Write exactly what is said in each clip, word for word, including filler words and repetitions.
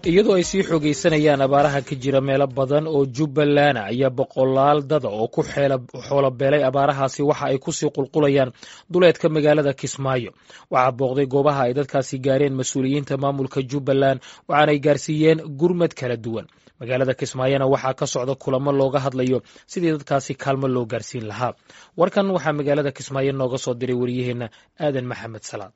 iyadoo ay sii xoogaysanayaan abaaraha ka jira meelo badan oo Jubbaland ayaa boqolaal dad oo ku xoolo beelay abaarahaasi waxa ay ku sii qulqulayaan duleedka magaalada Kismaayo. Waxa booqday goobaha ay dadkaasi gaareen mas'uuliyiinta maamulka Jubbaland waxaana ay gaarsiiyeen gurmad kala duwan. magaalada Kismaayona waxaa ka socda kulamo looga hadlayo sidii dadkaasi kaalmo loo gaarsiin lahaa. warkan waxaa magaalada Kismaayo nooga soo diray wariyaheena Aadan Maxamed Salaad.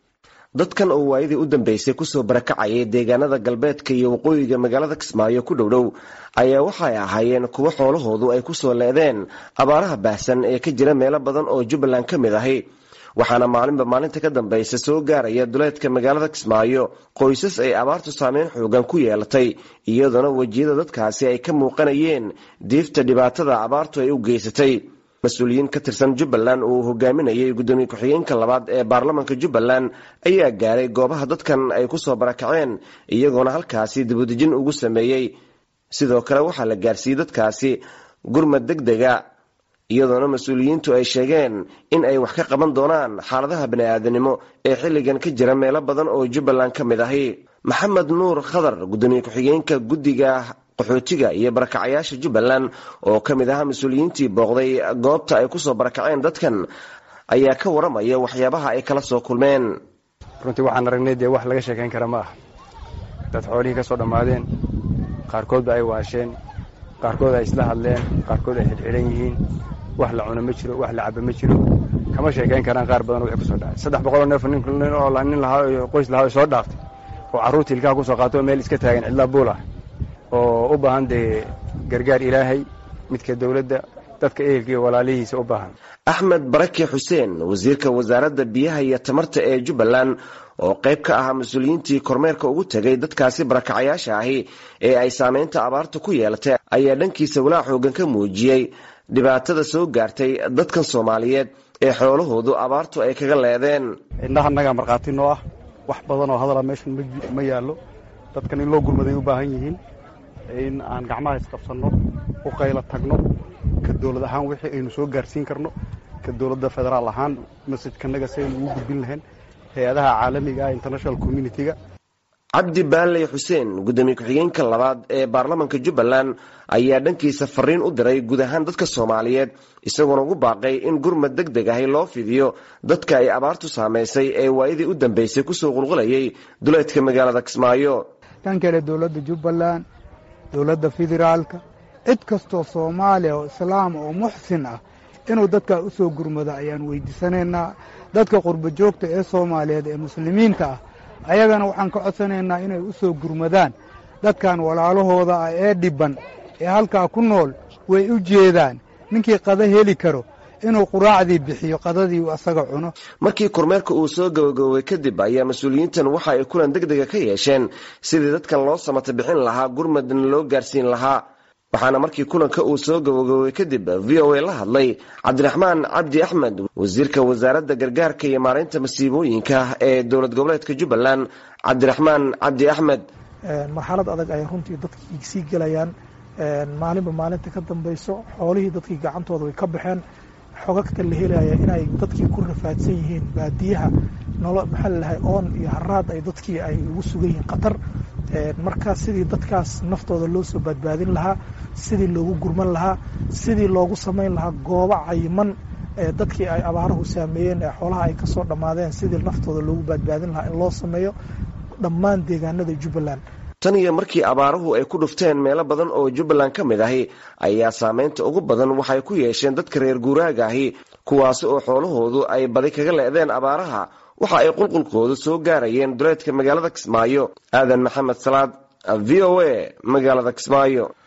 dadkan oo waayadii u dambeysay kusoo barakacayay deegaanada galbeedka iyo waqooyiga magaalada Kismaayo ku dhowdhow ayaa waxay ahaayeen kuwa xoolahoodu ay kusoo leedeen abaaraha baahsan ee ka jira meelo badan oo Jubbaland ka mid ahi. waxaana maalinba maalinta ka dambaysa soo gaaraya duleedka magaalada Kismaayo qoysas ay abaartu saameyn xoogan ku yeelatay, iyadoo wajiyada dadkaasi ay ka muuqanayeen diifta dhibaatada abaartu ay u geysatay. mas'uuliyiin ka tirsan Jubbaland oo hogaaminayay gudoomiye ku-xigeenka labaad ee baarlamaanka Jubbaland ayaa gaaray goobaha dadkan ay ku soo barakaceen, iyagoona halkaasi dibadejin ugu sameeyay. sidoo kale waxaa la gaarsiiyay dadkaasi gurmad degdega, iyadoona mas'uuliyiintu ay sheegeen in ay wax ka qaban doonaan xaaladaha bani'aadanimo ee xilligan ka jira meelo badan oo Jubbaland ka mid ahi. maxamed nuur khadar, gudoomiye ku-xigeenka guddiga qaxootiga iyo barakacayaasha Jubbaland oo ka mid ah mas'uuliyiintii booqday goobta ay ku soo barakaceen dadkan, ayaa ka waramaya waxyaabaha ay kala soo kulmeen. runtii waxaan aragnay dee wax laga sheekayn kara ma ah. dad xoolihii ka soo dhammaadeen, qaarkoodba ay waasheen, qaarkood ay isla hadleen, qaarkood ay xidhxidhan yihiin, wax la cuno ma jiro, wax la cabo ma jiro, kama sheekayn karaan qaar badan oo wixii ku soo dhacay. saddex boqol oo neef nin oo nin lahaa iyo qoys lahaa soo dhaaftay oo carruurta ilkaha ku soo qaato meel iska taagan cidla buul ah oo u baahan dee gargaar ilaahay, midka dawladda, dadka ehelka iyo walaalihiisa u baahan. axmed barake xuseen, wasiirka wasaaradda biyaha iyo tamarta ee Jubbaland oo qayb ka ahaa mas'uuliyiintii kormeerka ugu tagay dadkaasi barakacayaasha ahi ee ay saameynta abaarta ku yeelatay, ayaa dhankiisa walaac xoogan ka muujiyey dhibaatada soo gaartay dadkan Soomaaliyeed ee xoolahoodu abaartu ay kaga leedeen. innaha naga marqaati noo ah, wax badan oo hadal meeshan ma yaallo. dadkan in loo gurmaday u baahan yihiin, in aan gacmaha isqabsanno, u qayla tagno, ka dawlad ahaan wixii aynu soo gaarsiin karno, ka dawladda federaal ahaan masajkanaga si aynu ugu gudbin lahayn hay-adaha caalamiga ah, international community-ga. cabdi baaley xuseen, gudoomiye ku-xigeenka labaad ee baarlamaanka Jubbaland, ayaa dhankiisa fariin u diray guud ahaan dadka Soomaaliyeed, isagoona ugu baaqay in gurmad degdeg ahi loo fidiyo dadka ay abaartu saamaysay ee waayadii u dambeysay kusoo qulqulayay duleedka magaalada Kismaayo. kan kale dawladda Jubbaland, dawladda federaalka, cid kastoo Soomaaliya oo islaam oo muxsin ah inuu dadka u soo gurmado ayaan weydiisanaynaa. dadka qurbo joogta ee Soomaaliyeed ee muslimiinta ah ayagana waxaan ka codsanaynaa inay u soo gurmadaan dadkan walaalahooda ah ee dhiban ee halkaa ku nool. way u jeedaan ninkii qada heli karo inuu quraacdii bixiyo, qadadii uu asaga cuno. markii kormeerka uu soo gabagaboobay kadib ayaa mas'uuliyiintan waxa ay kulan degdega ka yeesheen sidii dadkan loo samata bixin lahaa, gurmadna loo gaarsiin lahaa. waxaana markii kulanka uu soo gabagaboobay kadib v o a la hadlay cabdiraxmaan cabdi axmed, wasiirka wasaaradda gargaarka iyo maareynta masiibooyinka ee dowlad goboleedka Jubbaland. cabdiraxmaan cabdi axmed: marxalad adag ay runtii dadkii sii gelayaan, maalinba maalinta ka dambayso xoolihii dadkii gacantooda way ka baxeen. xogagta la helaya inay dadkii ku rafaadsan yihiin baadiyaha, nolol maxaa lalahay oon iyo haraad ay dadkii ay ugu sugan yihiin khatar. markaa sidii dadkaas naftooda loo soo badbaadin lahaa, sidii loogu gurman lahaa, sidii loogu samayn lahaa goobo cayiman ee dadkii ay abaaruhu saameeyeen ee xoolaha ay ka soo dhammaadeen, sidii naftooda loogu badbaadin lahaa in loo sameeyo dhammaan deegaanada Jubbaland. tan iyo markii abaaruhu ay ku dhufteen meelo badan oo Jubbaland ka mid ahi ayaa saameynta ugu badan waxay ku yeesheen dadka reer guuraaga ahi, kuwaasi oo xoolahoodu ay badi kaga leedeen abaaraha. waxa ay qulqulkoodu soo gaarayeen duleedka magaalada Kismaayo. aadan maxamed salaad, v o a, magaalada Kismaayo.